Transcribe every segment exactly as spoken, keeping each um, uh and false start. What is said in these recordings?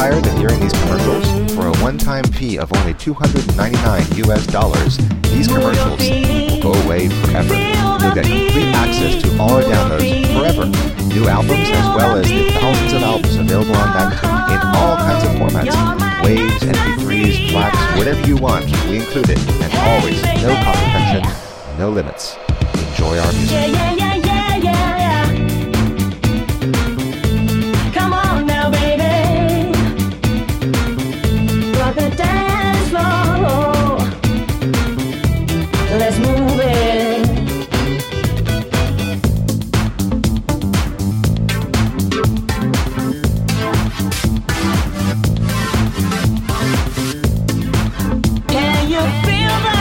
tired of hearing these commercials? For a one-time fee of only two hundred ninety-nine U S dollars, these commercials will go away forever. You'll get complete access to all our downloads forever. New albums as well as the thousands of albums available on Magnatune in all kinds of formats. Waves, M P threes, flats, whatever you want, we include it. And always, no cost protection, no limits. Enjoy our music. Yeah, yeah, yeah, yeah, yeah, yeah. Come on now, baby. Rock the dance floor. Let's move it. Can you feel the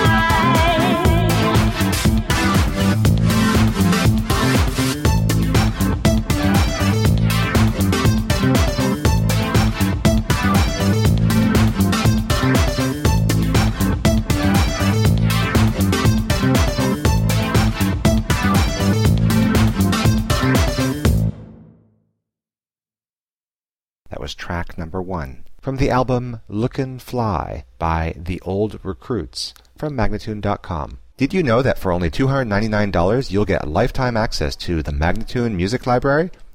That was track number one from the album Lookin' Fly by The Old Recruits from Magnatune dot com. Did you know that for only two hundred ninety-nine dollars you'll get lifetime access to the Magnatune Music Library?